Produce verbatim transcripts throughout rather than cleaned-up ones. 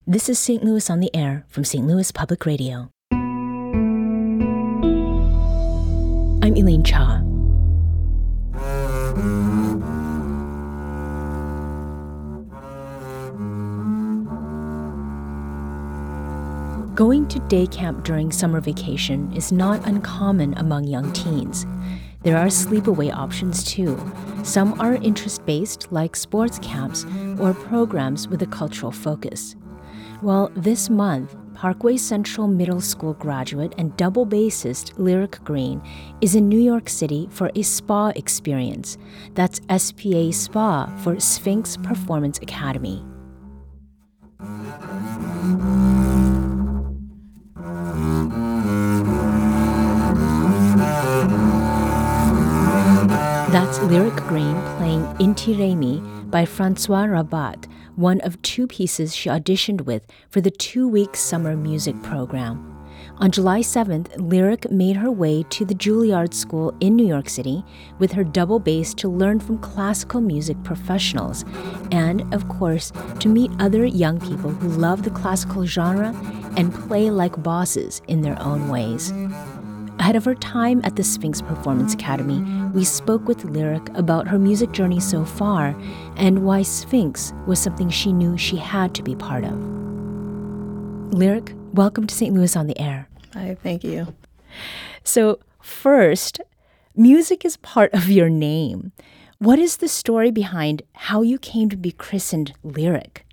This is Saint Louis on the Air from Saint Louis Public Radio. I'm Elaine Cha. Going to day camp during summer vacation is not uncommon among young teens. There are sleepaway options too. Some are interest-based, like sports camps or programs with a cultural focus. Well, this month, Parkway Central Middle School graduate and double bassist Lyric Green is in New York City for a spa experience. That's S P A Spa for Sphinx Performance Academy. That's Lyric Green playing Inti Raymi by Francois Rabat, one of two pieces she auditioned with for the two-week summer music program. On July seventh, Lyric made her way to the Juilliard School in New York City with her double bass to learn from classical music professionals and, of course, to meet other young people who love the classical genre and play like bosses in their own ways. Ahead of her time at the Sphinx Performance Academy, we spoke with Lyric about her music journey so far and why Sphinx was something she knew she had to be part of. Lyric, welcome to Saint Louis on the Air. Hi, thank you. So first, music is part of your name. What is the story behind how you came to be christened Lyric?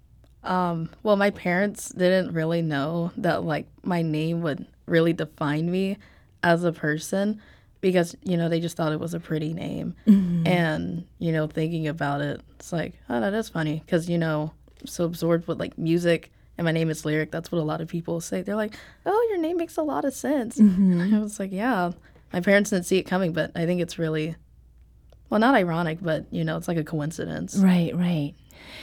Um, well, my parents didn't really know that, like, my name would really define me as a person because, you know, they just thought it was a pretty name. Mm-hmm. And, you know, thinking about it, it's like, oh, that is funny because, you know, I'm so absorbed with, like, music and my name is Lyric. That's what a lot of people say. They're like, oh, your name makes a lot of sense. Mm-hmm. I was like, yeah. My parents didn't see it coming, but I think it's really, well, not ironic, but, you know, it's like a coincidence. Right, right.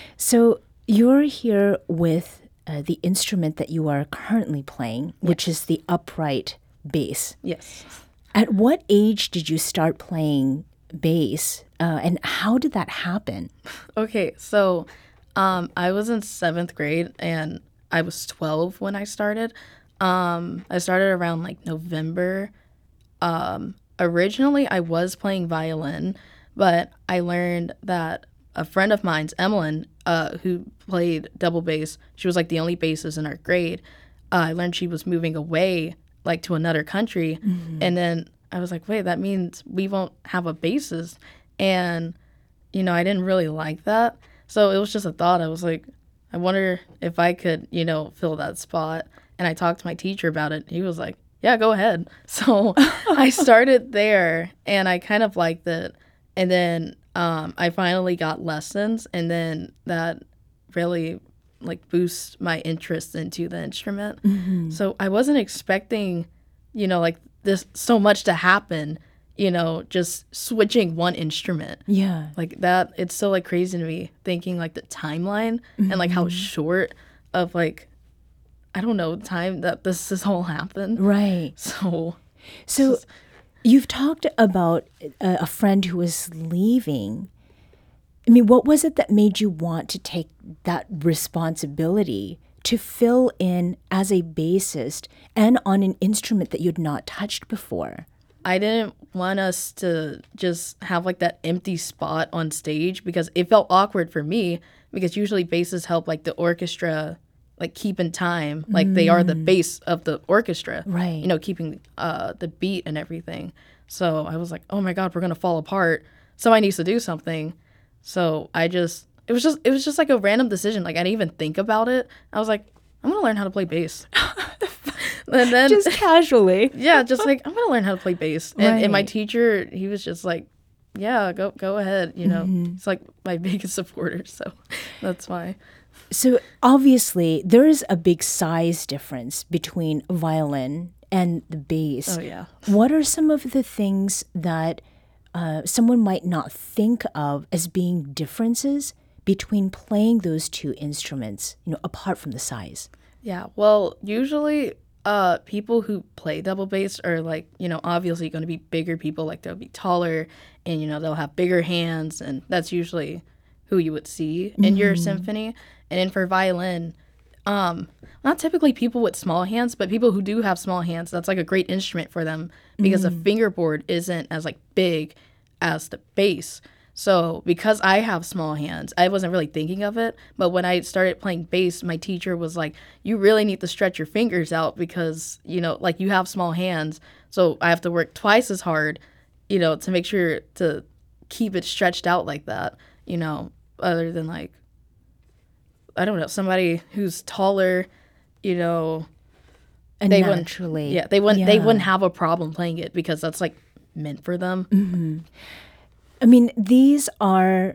So you're here with uh, the instrument that you are currently playing, which yes. is the upright bass. Yes. At what age did you start playing bass, uh, and how did that happen? Okay, so um, I was in seventh grade, and I was twelve when I started. Um, I started around, like, November. Um, originally, I was playing violin, but I learned that a friend of mine's, Emmeline, uh, who played double bass, she was, like, the only bassist in our grade. Uh, I learned she was moving away, like, to another country. Mm-hmm. And then I was like, wait, that means we won't have a bassist. And, you know, I didn't really like that. So it was just a thought. I was like, I wonder if I could, you know, fill that spot. And I talked to my teacher about it. He was like, yeah, go ahead. So I started there, and I kind of liked it. And then um, I finally got lessons, and then that really, like, boosts my interest into the instrument. Mm-hmm. So I wasn't expecting, you know, like, this so much to happen, you know, just switching one instrument. Yeah. Like, that, it's so, like, crazy to me thinking, like, the timeline mm-hmm. and, like, how short of, like, I don't know, time that this has all happened. Right. So. So just, you've talked about a, a friend who was leaving. I mean, what was it that made you want to take that responsibility to fill in as a bassist and on an instrument that you'd not touched before? I didn't want us to just have, like, that empty spot on stage because it felt awkward for me because usually bassists help, like, the orchestra, like, keep in time. Like, mm. they are the bass of the orchestra. Right. You know, keeping uh, the beat and everything. So I was like, oh, my God, we're going to fall apart. Somebody needs to do something. So I just, it was just, it was just like a random decision. Like, I didn't even think about it. I was like, I'm going to learn how to play bass. And then just casually. Yeah, just like, I'm going to learn how to play bass. And, right. and my teacher, he was just like, yeah, go go ahead. You know, mm-hmm. He's like my biggest supporter. So that's why. So obviously, there is a big size difference between violin and the bass. Oh, yeah. What are some of the things that uh, someone might not think of as being differences between playing those two instruments, you know, apart from the size? Yeah, well, usually uh, people who play double bass are, like, you know, obviously going to be bigger people. Like, they'll be taller and, you know, they'll have bigger hands. And that's usually who you would see in mm-hmm. your symphony. And then for violin, um, not typically people with small hands, but people who do have small hands, that's like a great instrument for them because Mm. the fingerboard isn't as like big as the bass. So because I have small hands, I wasn't really thinking of it. But when I started playing bass, my teacher was like, you really need to stretch your fingers out because, you know, like you have small hands. So I have to work twice as hard, you know, to make sure to keep it stretched out like that, you know, other than like, I don't know, somebody who's taller, you know, And they naturally. wouldn't, yeah, they wouldn't, they Yeah. wouldn't have a problem playing it because that's like meant for them. I mean, these are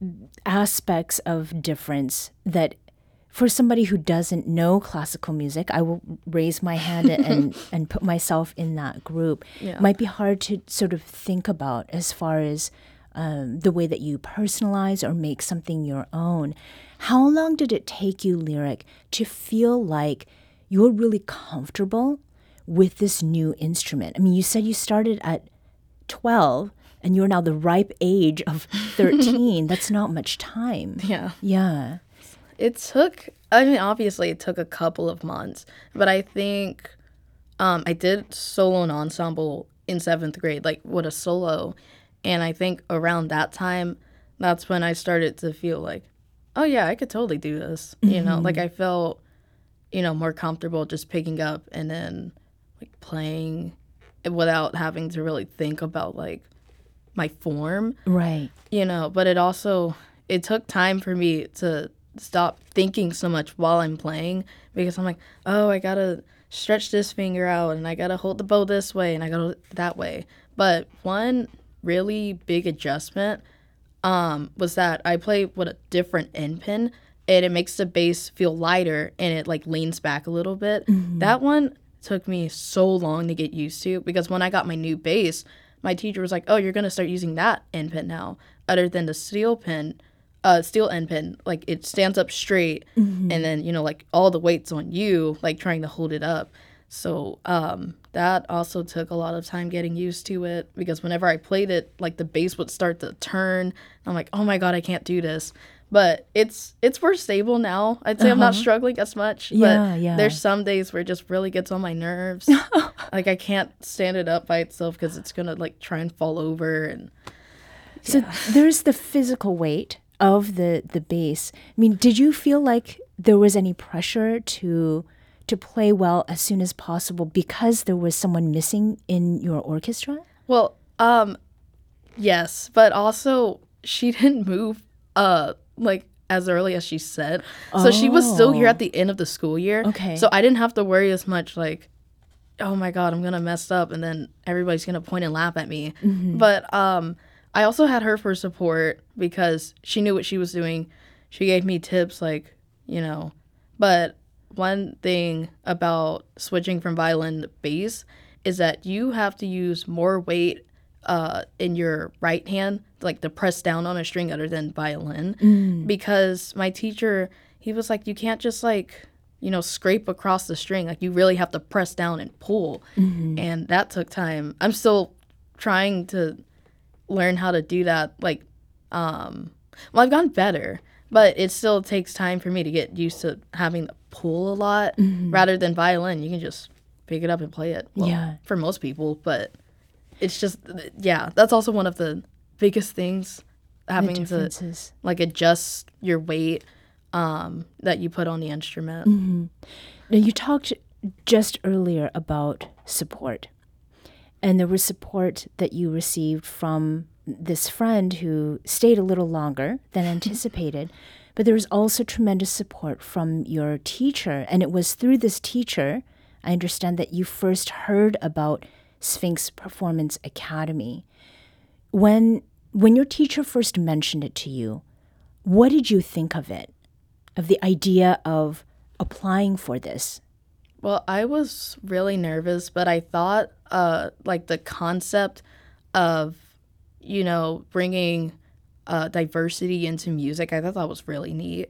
aspects of difference that for somebody who doesn't know classical music, I will raise my hand and, and put myself in that group. Yeah. Might be hard to sort of think about as far as um, the way that you personalize or make something your own. How long did it take you, Lyric, to feel like you're really comfortable with this new instrument? I mean, you said you started at twelve and you're now the ripe age of thirteen. That's not much time. Yeah. Yeah. It took, I mean, obviously it took a couple of months, but I think um, I did solo and ensemble in seventh grade, like with a solo. And I think around that time, that's when I started to feel like, oh yeah, I could totally do this. You know, like I felt, you know, more comfortable just picking up and then like playing without having to really think about like my form, Right. you know, but it also, it took time for me to stop thinking so much while I'm playing because I'm like, oh, I gotta stretch this finger out and I gotta hold the bow this way and I gotta that way. But one really big adjustment um, was that I play with a different end pin and it makes the bass feel lighter and it like leans back a little bit. That one took me so long to get used to because when I got my new bass, my teacher was like, oh, you're gonna start using that end pin now, other than the steel pin. Uh, steel end pin, like it stands up straight, and then you know, like all the weight's on you, like trying to hold it up. So um, that also took a lot of time getting used to it because whenever I played it, like the bass would start to turn. I'm like, oh my god, I can't do this. But it's it's more stable now. I'd say I'm not struggling as much. Yeah, but yeah. there's some days where it just really gets on my nerves. Like I can't stand it up by itself because it's gonna like try and fall over and. So there's the physical weight of the the bass. I mean, did you feel like there was any pressure to to play well as soon as possible because there was someone missing in your orchestra? Well, um, yes, but also she didn't move uh like as early as she said. So she was still here at the end of the school year. Okay. So I didn't have to worry as much like, oh my god, I'm gonna mess up and then everybody's gonna point and laugh at me. But um I also had her for support because she knew what she was doing. She gave me tips like, you know, but one thing about switching from violin to bass is that you have to use more weight uh, in your right hand, like to press down on a string other than violin. Because my teacher, he was like, you can't just like, you know, scrape across the string. Like you really have to press down and pull. And that took time. I'm still trying to learn how to do that. Like, um, well, I've gotten better, but it still takes time for me to get used to having to pull a lot rather than violin. You can just pick it up and play it. Well, Yeah. for most people, but it's just, yeah, that's also one of the biggest things, The having to differences. like adjust your weight um, that you put on the instrument. Now, you talked just earlier about support, and there was support that you received from this friend who stayed a little longer than anticipated, but there was also tremendous support from your teacher, and it was through this teacher, I understand, that you first heard about Sphinx Performance Academy. When when your teacher first mentioned it to you, what did you think of it, of the idea of applying for this? Well, I was really nervous, but I thought uh, like the concept of, you know, bringing uh, diversity into music, I thought that was really neat.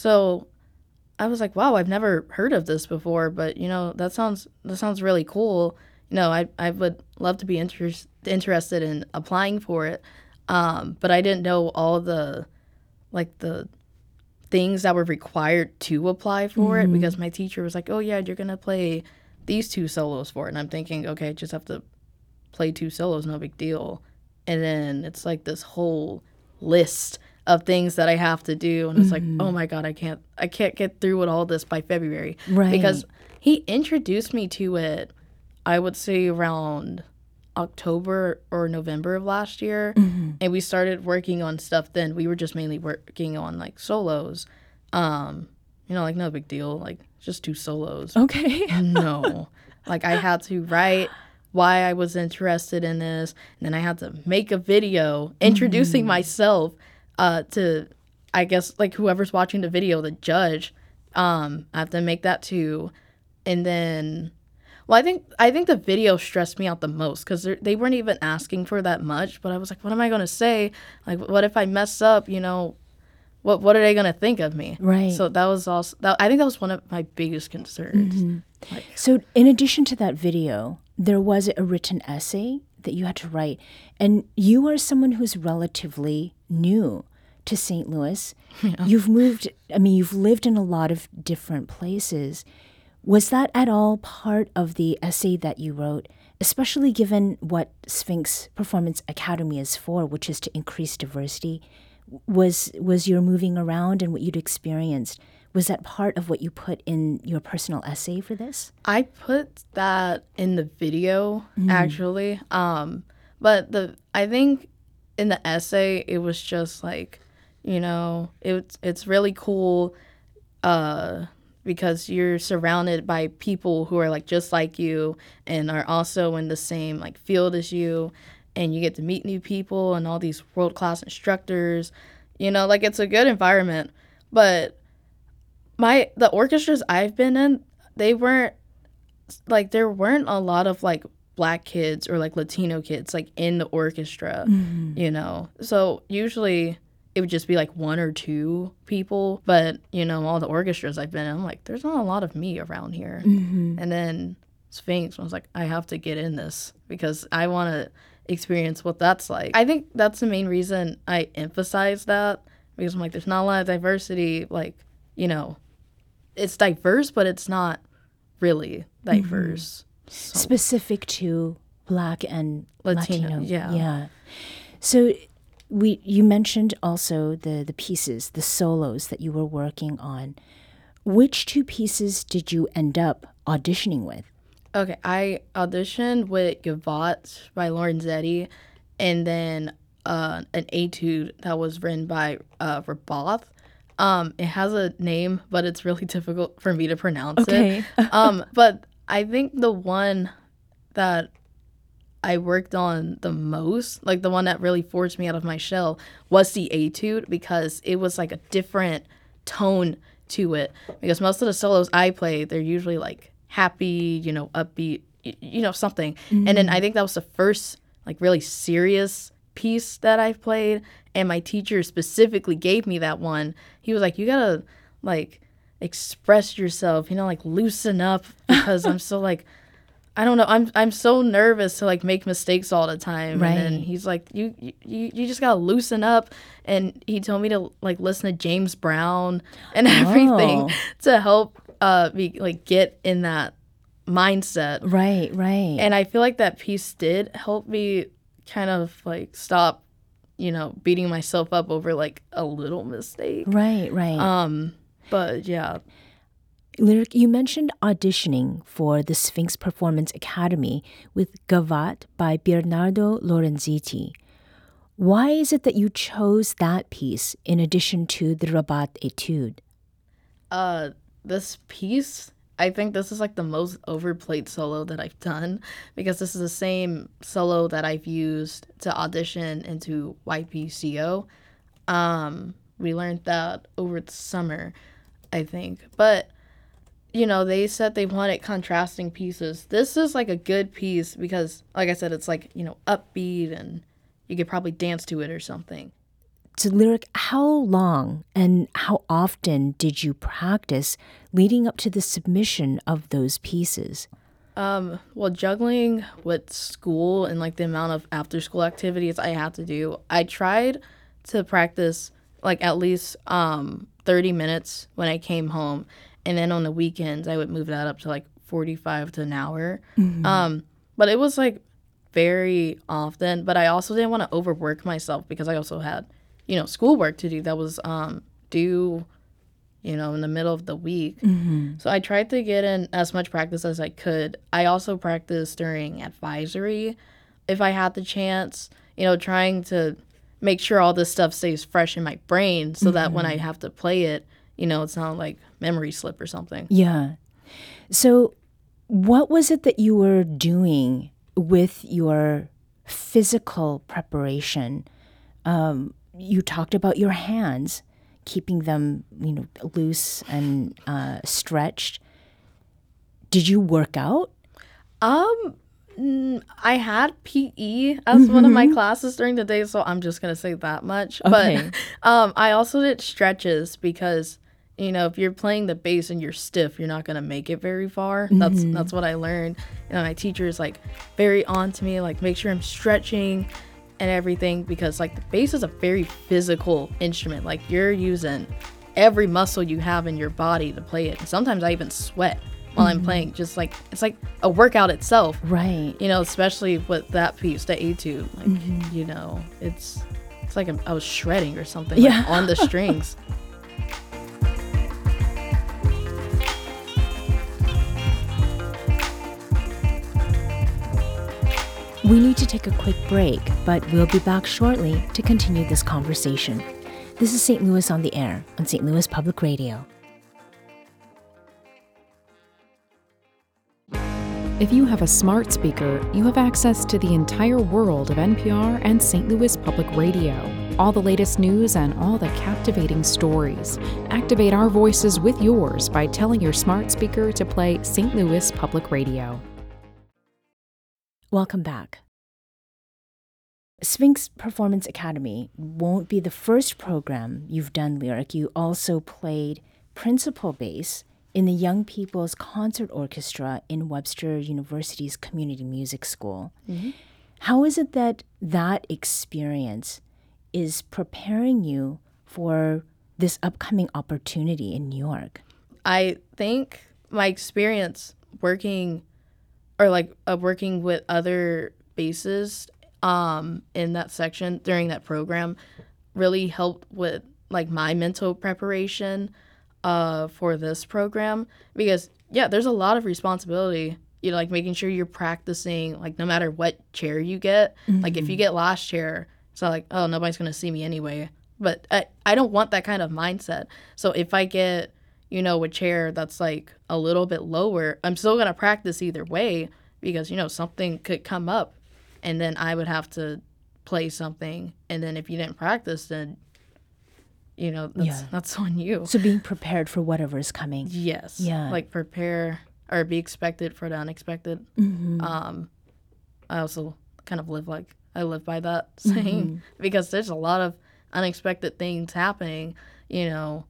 So I was like, wow, I've never heard of this before, but you know, that sounds that sounds really cool. You know, I I would love to be inter- interested in applying for it, um, but I didn't know all the like the things that were required to apply for mm-hmm. it, because my teacher was like, oh yeah, you're gonna play these two solos for it. And I'm thinking, okay, just have to play two solos, no big deal. And then it's like this whole list of things that I have to do, and it's mm-hmm. like, oh my god, I can't I can't get through with all this by February. Right. Because he introduced me to it, I would say around October or November of last year, mm-hmm. and we started working on stuff then. We were just mainly working on like solos. Um, you know, like no big deal, like just two solos. Okay. No. Like I had to write why I was interested in this, and then I had to make a video introducing mm-hmm. myself uh, to, I guess, like whoever's watching the video, the judge. Um, I have to make that too, and then, well, I think I think the video stressed me out the most because they weren't even asking for that much, but I was like, what am I gonna say? Like, what if I mess up? You know, what what are they gonna think of me? Right. So that was also that, I think that was one of my biggest concerns. Mm-hmm. Like, so in addition to that video, there was a written essay that you had to write. And you are someone who's relatively new to Saint Louis. Yeah. You've moved, I mean, you've lived in a lot of different places. Was that at all part of the essay that you wrote, especially given what Sphinx Performance Academy is for, which is to increase diversity? Was was your moving around and what you'd experienced, was that part of what you put in your personal essay for this? I put that in the video, mm. actually. Um, but the I think in the essay, it was just like, you know, it's it's really cool uh, because you're surrounded by people who are like just like you and are also in the same like field as you, and you get to meet new people and all these world-class instructors. You know, like it's a good environment, but My the orchestras I've been in, they weren't like there weren't a lot of like black kids or like Latino kids like in the orchestra, mm-hmm. you know. So usually it would just be like one or two people, but you know, all the orchestras I've been in, I'm like, there's not a lot of me around here. Mm-hmm. And then Sphinx, I was like, I have to get in this because I want to experience what that's like. I think that's the main reason I emphasize that, because I'm like, there's not a lot of diversity, like, you know. It's diverse, but it's not really diverse. Mm-hmm. So. Specific to Black and Latino. Latino. Yeah. Yeah. So we you mentioned also the, the pieces, the solos that you were working on. Which two pieces did you end up auditioning with? Okay, I auditioned with Gavotte by Lorenzetti, and then uh, an etude that was written by uh, Rabath. Um, it has a name, but it's really difficult for me to pronounce okay. it. um, but I think the one that I worked on the most, like the one that really forced me out of my shell, was the etude, because it was like a different tone to it. Because most of the solos I play, they're usually like happy, you know, upbeat, you, you know, something. Mm-hmm. And then I think that was the first like really serious piece that I've played, and my teacher specifically gave me that one. He was like, you gotta like express yourself, you know, like loosen up, because I'm so like, I don't know, I'm I'm so nervous to like make mistakes all the time. Right. And then he's like, you you you just gotta loosen up, and he told me to like listen to James Brown and everything oh. to help uh be like get in that mindset. Right, right. And I feel like that piece did help me kind of like stop, you know, beating myself up over like a little mistake. Right, right. Um, but yeah. Lyric, you mentioned auditioning for the Sphinx Performance Academy with Gavotte by Bernardo Lorenzetti. Why is it that you chose that piece in addition to the Rabath Etude? Uh, this piece, I think this is like the most overplayed solo that I've done, because this is the same solo that I've used to audition into Y P C O. Um, we learned that over the summer, I think. But, you know, they said they wanted contrasting pieces. This is like a good piece because, like I said, it's like, you know, upbeat and you could probably dance to it or something. So, Lyric, how long and how often did you practice leading up to the submission of those pieces? Um, well, juggling with school and like the amount of after-school activities I had to do, I tried to practice like at least um, thirty minutes when I came home. And then on the weekends, I would move that up to like forty-five to an hour. Mm-hmm. Um, but it was like very often. But I also didn't want to overwork myself because I also had, you know, schoolwork to do that was um, due, you know, in the middle of the week. Mm-hmm. So I tried to get in as much practice as I could. I also practiced during advisory if I had the chance, you know, trying to make sure all this stuff stays fresh in my brain so mm-hmm. that when I have to play it, you know, it's not like memory slip or something. Yeah. So what was it that you were doing with your physical preparation? Um, you talked about your hands, keeping them, you know, loose and uh, stretched. Did you work out? Um, I had P E as mm-hmm. one of my classes during the day, so I'm just gonna say that much. Okay. But um, I also did stretches because, you know, if you're playing the bass and you're stiff, you're not gonna make it very far. Mm-hmm. That's that's what I learned. You know, my teacher is like very on to me, like make sure I'm stretching and everything because like the bass is a very physical instrument. Like you're using every muscle you have in your body to play it. And sometimes I even sweat while mm-hmm. I'm playing. Just like it's like a workout itself, right? You know, especially with that piece, the etude. Like mm-hmm. you know, it's it's like I was shredding or something yeah. like, on the strings. We need to take a quick break, but we'll be back shortly to continue this conversation. This is Saint Louis on the Air on Saint Louis Public Radio. If you have a smart speaker, you have access to the entire world of N P R and Saint Louis Public Radio. All the latest news and all the captivating stories. Activate our voices with yours by telling your smart speaker to play Saint Louis Public Radio. Welcome back. Sphinx Performance Academy won't be the first program you've done, Lyric. You also played principal bass in the Young People's Concert Orchestra in Webster University's Community Music School. Mm-hmm. How is it that that experience is preparing you for this upcoming opportunity in New York? I think my experience working or like uh, working with other bassists um, in that section during that program really helped with like my mental preparation uh, for this program because, yeah, there's a lot of responsibility, you know, like making sure you're practicing, like no matter what chair you get. Mm-hmm. Like if you get last chair, it's not like, oh, nobody's going to see me anyway. But I, I don't want that kind of mindset. So if I get, you know, a chair that's like a little bit lower, I'm still going to practice either way because, you know, something could come up and then I would have to play something. And then if you didn't practice, then, you know, that's, yeah. that's on you. So being prepared for whatever is coming. Yes. Yeah. Like prepare or be expected for the unexpected. Mm-hmm. Um, I also kind of live like, I live by that saying mm-hmm. because there's a lot of unexpected things happening, you know.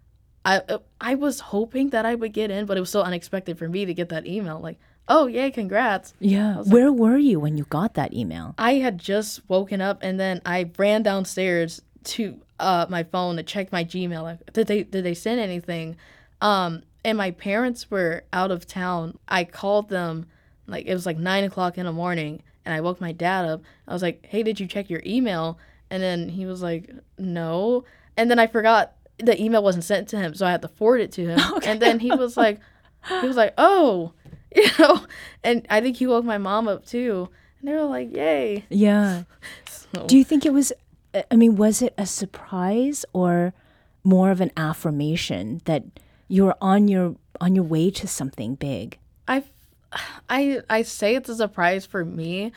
I I was hoping that I would get in, but it was so unexpected for me to get that email. Like, oh, yay, congrats. Yeah. Where like, were you when you got that email? I had just woken up, and then I ran downstairs to uh, my phone to check my Gmail. Like, did they did they send anything? Um, and my parents were out of town. I called them, like, it was like nine o'clock in the morning, and I woke my dad up. I was like, hey, did you check your email? And then he was like, no. And then I forgot the email wasn't sent to him, so I had to forward it to him. Okay. And then he was like, he was like, oh, you know. And I think he woke my mom up too. And they were like, yay. Yeah. So. Do you think it was, I mean, was it a surprise or more of an affirmation that you were on your on your way to something big? I, I, I say it's a surprise for me,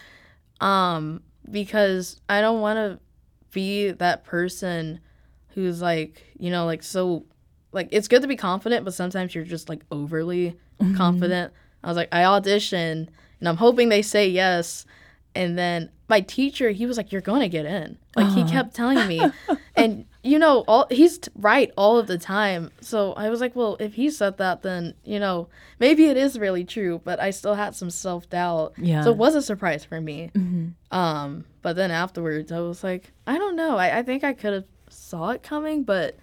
um, because I don't want to be that person who's like, you know, like so, like it's good to be confident, but sometimes you're just like overly mm-hmm. confident. I was like, I auditioned and I'm hoping they say yes. And then my teacher, he was like, you're going to get in. Like uh-huh. he kept telling me. And, you know, all he's t- right all of the time. So I was like, well, if he said that, then, you know, maybe it is really true. But I still had some self-doubt. Yeah. So it was a surprise for me. Mm-hmm. Um, but then afterwards, I was like, I don't know. I, I think I could have saw it coming, but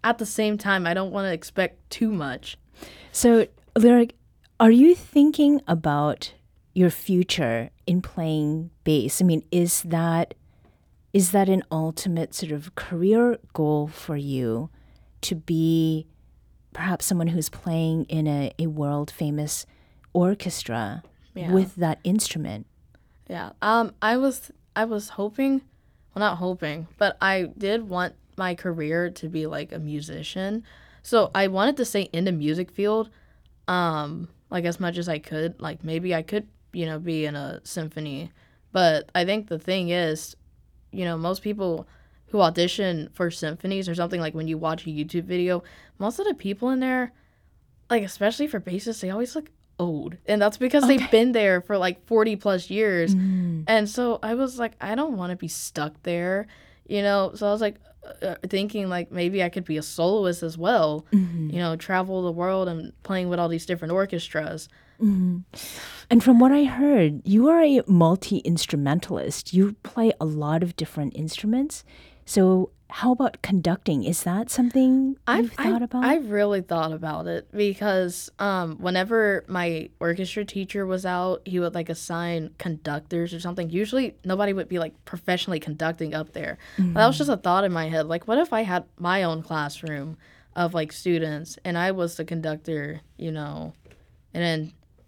at the same time, I don't want to expect too much. So, Lyric, are you thinking about your future in playing bass? I mean, is that is that an ultimate sort of career goal for you to be perhaps someone who's playing in a, a world famous orchestra Yeah. with that instrument? Yeah. Um, I was I was hoping, well, not hoping, but I did want my career to be like a musician. So I wanted to stay in the music field, um, like as much as I could. Like maybe I could, you know, be in a symphony. But I think the thing is, you know, most people who audition for symphonies or something, like when you watch a YouTube video, most of the people in there, like especially for bassists, they always look old. And that's because Okay. they've been there for like forty plus years. Mm. And so I was like, I don't want to be stuck there, you know? So I was like uh, thinking like maybe I could be a soloist as well, Mhm. you know, travel the world and playing with all these different orchestras. Mhm. And from what I heard, you are a multi-instrumentalist. You play a lot of different instruments. So how about conducting? Is that something you've thought I, about? I really thought about it because um, whenever my orchestra teacher was out, he would like assign conductors or something. Usually nobody would be like professionally conducting up there. But that was just a thought in my head. Like, what if I had my own classroom of like students and I was the conductor, you know, and then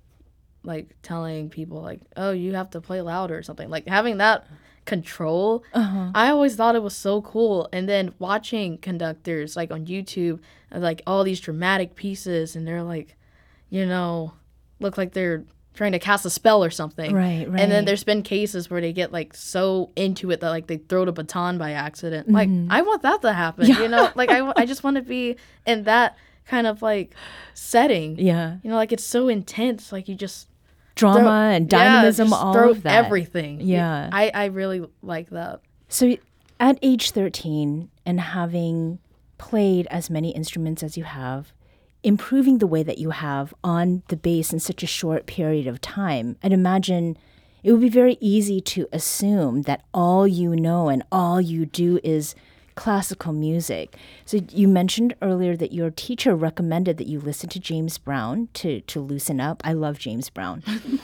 like telling people like, oh, you have to play louder or something. Like having that control. Uh-huh. I always thought it was so cool. And then watching conductors like on YouTube, and, like all these dramatic pieces, and they're like, you know, look like they're trying to cast a spell or something. Right, right. And then there's been cases where they get like so into it that like they throw the baton by accident. Like I want that to happen, you know? Like I, I just want to be in that kind of like setting. Yeah. You know, like it's so intense. Like you just Drama throw- and yeah, dynamism, just all throw of that. everything. Yeah. I, I really like that. So at age thirteen and having played as many instruments as you have, improving the way that you have on the bass in such a short period of time, I'd imagine it would be very easy to assume that all you know and all you do is classical music. So you mentioned earlier that your teacher recommended that you listen to James Brown to, to loosen up. I love James Brown.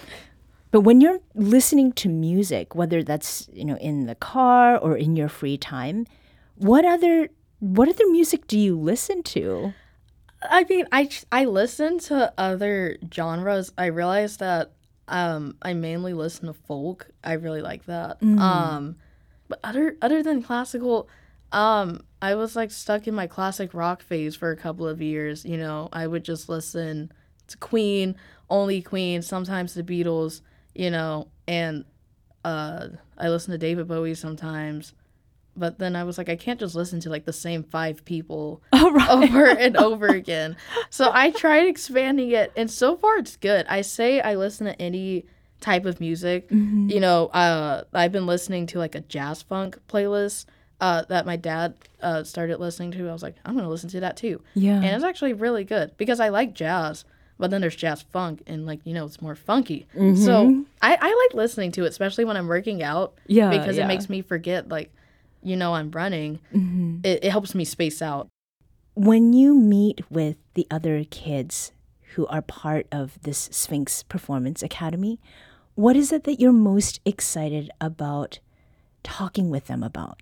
But when you're listening to music, whether that's, you know, in the car or in your free time, what other what other music do you listen to? I mean, I I listen to other genres. I realized that um, I mainly listen to folk. I really like that. Um, but other other than classical, um, I was like stuck in my classic rock phase for a couple of years. You know, I would just listen to Queen, only Queen, sometimes the Beatles. You know, and uh, I listen to David Bowie sometimes. But then I was like, I can't just listen to like the same five people Oh, right. over and over again. So I tried expanding it, and so far it's good. I say I listen to any type of music. Mm-hmm. You know, uh, I've been listening to like a jazz funk playlist uh, that my dad uh, started listening to. I was like, I'm going to listen to that too. Yeah. And it's actually really good because I like jazz, but then there's jazz funk, and like, you know, it's more funky. So I, I like listening to it, especially when I'm working out. Yeah, Because yeah. it makes me forget, like, you know, I'm running. Mm-hmm. It, it helps me space out. When you meet with the other kids who are part of this Sphinx Performance Academy, what is it that you're most excited about talking with them about?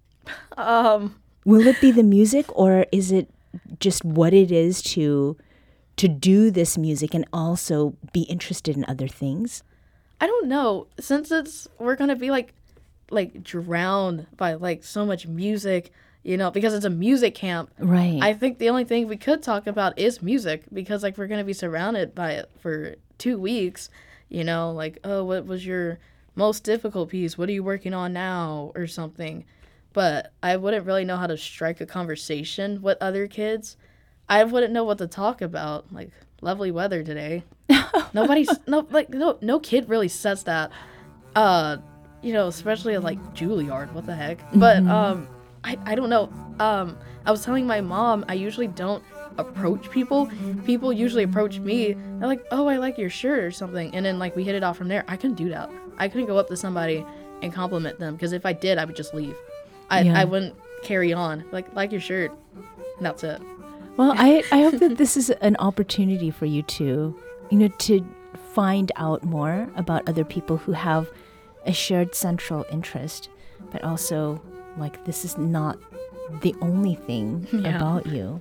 Um, Will it be the music, or is it just what it is to to do this music and also be interested in other things? I don't know. Since it's we're gonna be like like drowned by like so much music, you know, because it's a music camp. Right. I think the only thing we could talk about is music because like we're gonna be surrounded by it for two weeks. You know, like, oh, what was your most difficult piece? What are you working on now, or something? But I wouldn't really know how to strike a conversation with other kids. I wouldn't know what to talk about. Like, lovely weather today. Nobody's no like no no kid really says that. Uh, you know, especially at like Juilliard. What the heck? But um, I I don't know. Um, I was telling my mom I usually don't approach people. People usually approach me. They're like, oh, I like your shirt or something, and then like we hit it off from there. I couldn't do that. I couldn't go up to somebody and compliment them because if I did, I would just leave. I Yeah. I wouldn't carry on. Like like your shirt. And that's it. Well, I, I hope that this is an opportunity for you to, you know, to find out more about other people who have a shared central interest, but also, like, this is not the only thing Yeah. about you.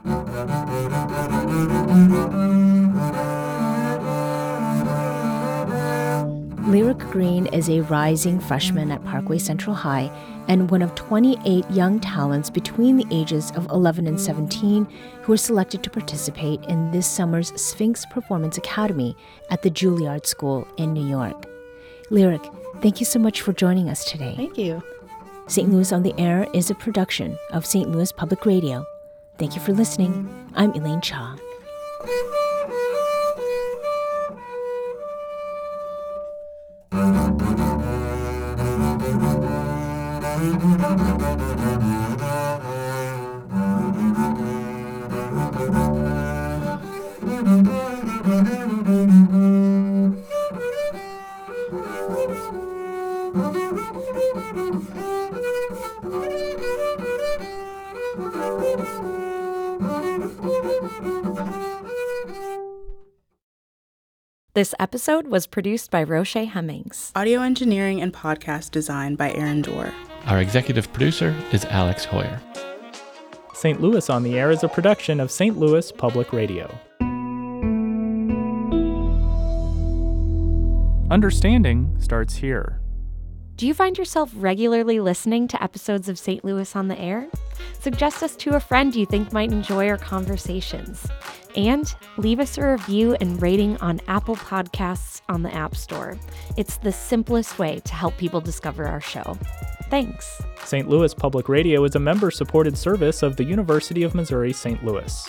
Lyric Green is a rising freshman at Parkway Central High and one of twenty-eight young talents between the ages of eleven and seventeen who were selected to participate in this summer's Sphinx Performance Academy at the Juilliard School in New York. Lyric, thank you so much for joining us today. Thank you. Saint Louis on the Air is a production of Saint Louis Public Radio. Thank you for listening. I'm Elaine Cha. This episode was produced by Roche Hemmings. Audio engineering and podcast design by Aaron Dorr. Our executive producer is Alex Hoyer. Saint Louis on the Air is a production of Saint Louis Public Radio. Understanding starts here. Do you find yourself regularly listening to episodes of Saint Louis on the Air? Suggest us to a friend you think might enjoy our conversations. And leave us a review and rating on Apple Podcasts on the App Store. It's the simplest way to help people discover our show. Thanks. Saint Louis Public Radio is a member-supported service of the University of Missouri Saint Louis.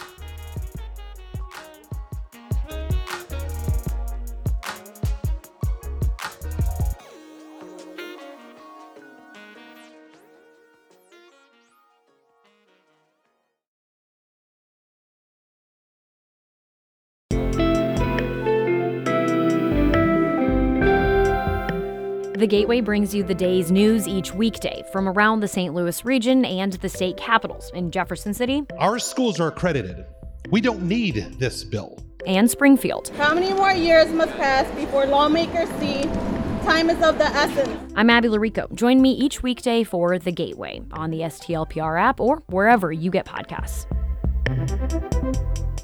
The Gateway brings you the day's news each weekday from around the Saint Louis region and the state capitals in Jefferson City. Our schools are accredited. We don't need this bill. And Springfield. How many more years must pass before lawmakers see time is of the essence? I'm Abby Larico. Join me each weekday for The Gateway on the S T L P R app or wherever you get podcasts.